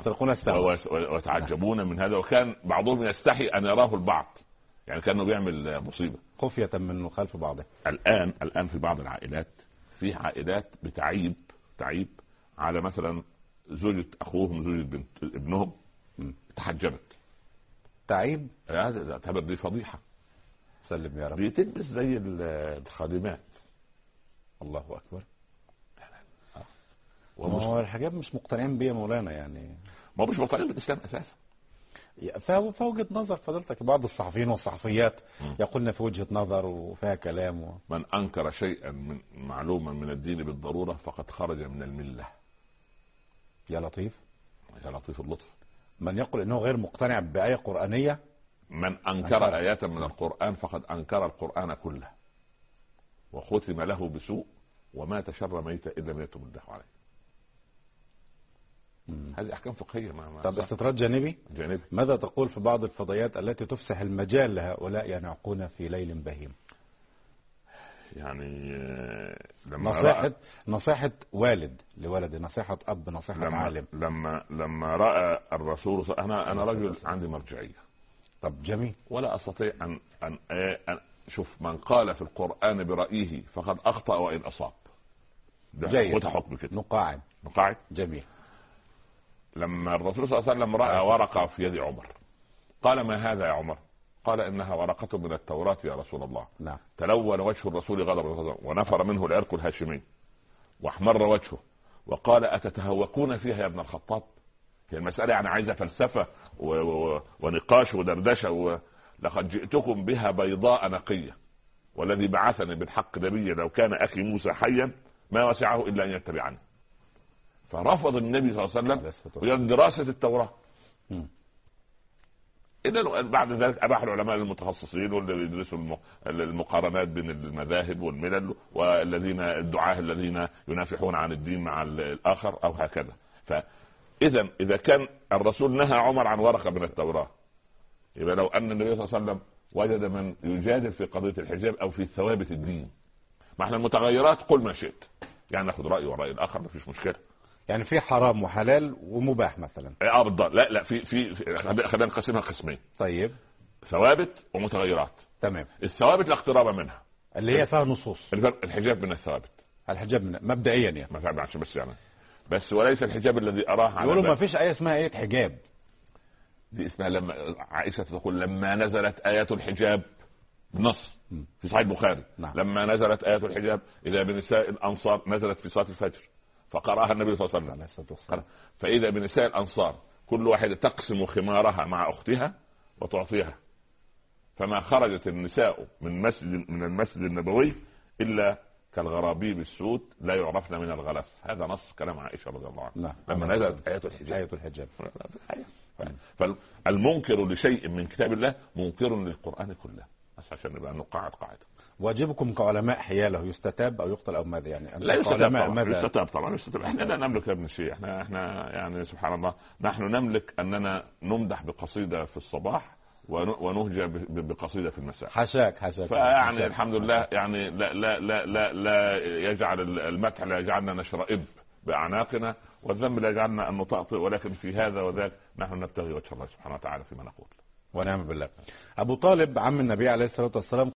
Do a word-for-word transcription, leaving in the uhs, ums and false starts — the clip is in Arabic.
يسترقون السمع ويتعجبون من هذا، وكان بعضهم يستحي أن يراه البعض، يعني كانه بيعمل مصيبة خفية من خلف بعضه. الآن الآن في بعض العائلات، في عائلات بتعيب تعيب على مثلا زوجة أخوهم، زوجة بنت ابنهم تحجبت، تعيب هذا تعتبر دي فضيحة. سلم يا رب. بتلبس زي الخادمات. الله أكبر. وهو الحجاب مش مقتنعين بيه مولانا، يعني ما مش مقتنعين بالإسلام أساسا. فوجهة نظر فضلتك، بعض الصحفيين والصحفيات يقولن في وجهة نظر وفيها كلام و... من أنكر شيئا من معلوما من الدين بالضرورة فقد خرج من الملة. يا لطيف يا لطيف اللطف. من يقول انه غير مقتنع بآية قرآنية، من أنكر, أنكر آيات من القرآن فقد أنكر القرآن كله، وختم له بسوء ومات شر ميت إلا من يتوب الله عليه. هذه أحكام فقهية. ما طب استطراد جانبي جانبي ماذا تقول في بعض الفضائيات التي تفسح المجال لهؤلاء ينعقون في ليل بهيم؟ يعني لما نصيحة نصيحة والد لولده، نصيحة أب، نصيحة لما عالم. لما لما رأى الرسول، أنا أنا رجل عندي مرجعية. طب جميل. ولا أستطيع أن أن, أن شوف من قال في القرآن برأيه فقد أخطأ وإن أصاب. جيد. حكم كده. نقاعد نقاعد. جميل. لما الرسول صلى الله عليه وسلم رأى ورقة في يد عمر قال ما هذا يا عمر؟ قال إنها ورقة من التوراة يا رسول الله. نعم. تلون وجه الرسول غضبا ونفر منه العرق الهاشمي واحمر وجهه وقال أتتهوكون فيها يا ابن الخطاب؟ هي المسألة يعني عايزة فلسفة و... و... ونقاش ودردشة و... لقد جئتكم بها بيضاء نقية والذي بعثني بالحق نبيا لو كان أخي موسى حيا ما وسعه إلا أن يتبعني. فرفض النبي صلى الله عليه وسلم دراسة التوراة. إذا بعد ذلك أباح العلماء المتخصصين والذين يدرسوا المقارنات بين المذاهب والملل والذين الدعاة الذين ينافحون عن الدين مع الآخر أو هكذا. فإذا إذا كان الرسول نهى عمر عن ورقة من التوراة، يبقى لو أن النبي صلى الله عليه وسلم وجد من يجادل في قضية الحجاب أو في ثوابت الدين، ما احنا المتغيرات قل ما شئت، يعني ناخذ رأي ورأي الآخر ما فيش مشكلة. يعني في حرام وحلال ومباح مثلا. اه بالضبط. لا لا في في, في خلينا نقسمها قسمين. طيب. ثوابت ومتغيرات. تمام. الثوابت لا اقتراب منها اللي هي فيها نصوص. الحجاب من الثوابت. الحجاب من مبدئيا يعني ما فعلا عشان بس يعني بس وليس الحجاب الذي أراه على يقولوا ما فيش آية اسمها آية حجاب. دي اسمها لما عائشة تقول لما نزلت آيات الحجاب نص في صحيح البخاري. نعم. لما نزلت آيات الحجاب إذا بنساء الأنصار نزلت في صلاة الفجر فقرأها النبي صلى الله عليه وسلم. فإذا بنساء الأنصار كل واحدة تقسم خمارها مع أختها وتعطيها، فما خرجت النساء من مسجد من المسجد النبوي إلا كالغرابيب السود لا يعرفن من الغلف. هذا نص كلام عائشة رضي الله عنها. نعم. لما نزلت آيات الحجاب. آية الحجاب. فالمنكر لشيء من كتاب الله منكر للقرآن كله، بس عشان نبقى نقاعد قاعدة. واجبكم كعلماء حياله يستتاب او يقتل او ماذا يعني؟ لا يستتاب طبعا. يستتاب طبعا يستتاب. احنا لا نملك ابن شيء. احنا احنا يعني سبحان الله نحن نملك اننا نمدح بقصيدة في الصباح ونهجى بقصيدة في المساء. حشاك حشاك. فيعني حشاك. الحمد لله يعني لا لا لا لا, لا يجعل المدح لا يجعلنا نشرئب بأعناقنا والذنب لا يجعلنا ان نطأطئ، ولكن في هذا وذاك نحن نبتغي وجه الله سبحانه وتعالى فيما نقول. ونعم بالله. أبو طالب عم النبي عليه الصلاة والسلام